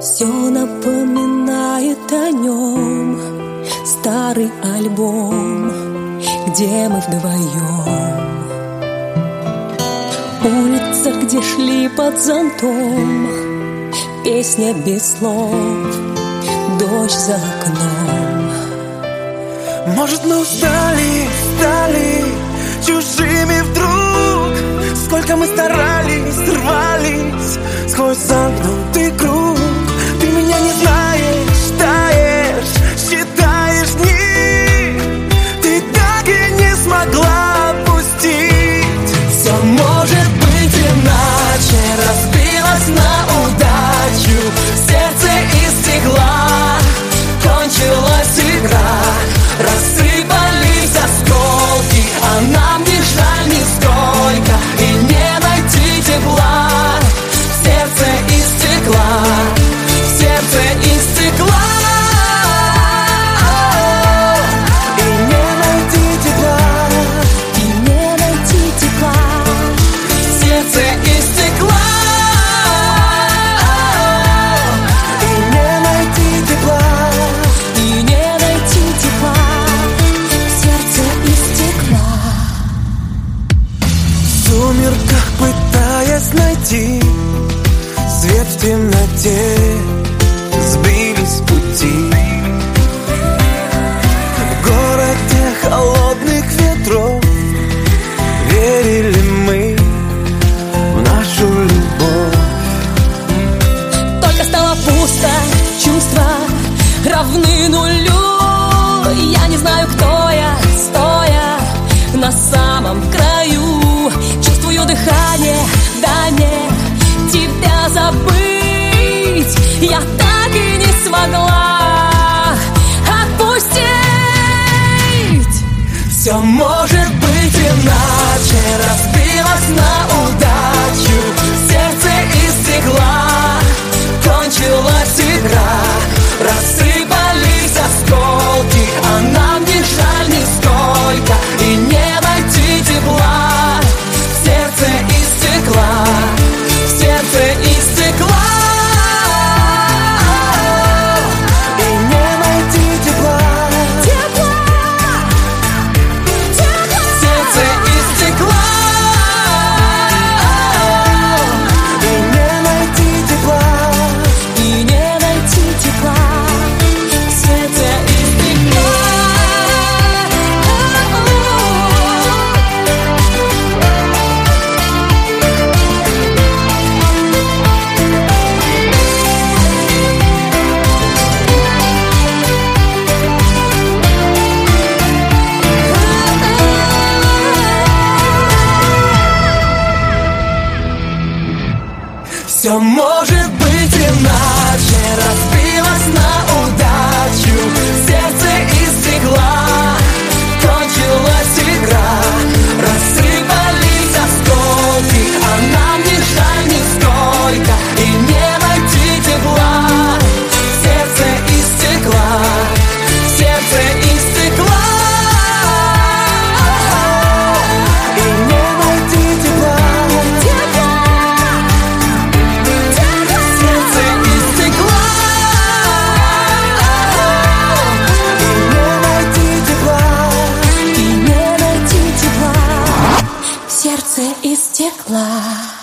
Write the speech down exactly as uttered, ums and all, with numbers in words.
Все напоминает о нем старый альбом, где мы вдвоем. Улица, где шли под зонтом, песня без слов, дождь за окном. Может, мы устали, стали чужими вдруг. Сколько мы старались, рвались сквозь замкнутый круг. Ты меня не знаешь, таешь, считаешь дни. Ты так и не смогла отпустить. Все может быть иначе, разбилась на удачу. Сердце из стекла, кончилась игра. Рассыпались осколки, а нам не жаль нисколько. И не найти тепла в сердце из стекла, в сердце из стекла. И не найти тепла, И не найти тепла в сердце из стекла. И не найти тепла, И не найти тепла в сердце из стекла. в сумерках пытаясь найти свет в темноте, сбились с пути. В городе холодных ветров верили мы в нашу любовь. Только стало пусто, чувства равны нулю. Я не знаю, кто я, стоя на самом краю. Чувствую дыхание, дай мне тебя забыть. Я так и не смогла отпустить. Все может быть иначе, разбилась на удачу. Сердце из стекла, кончилась игра. Рассыпались осколки, а нам не жаль нисколько. И не найти тепла в сердце из стекла, в сердце из стекла. И не найти тепла, Тепла, тепла. в сердце из стекла. И не найти тепла, И не найти тепла в сердце из стекла. все может быть иначе, разбилась на удачу. Сердце из стекла, кончилась игра. Рассыпались осколки, а нам не жаль нисколько. И не найти тепла в сердце из стекла, в сердце из стекла. И не найти тепла, сердце из стекла. И не найти тепла, И не найти тепла в сердце из стекла.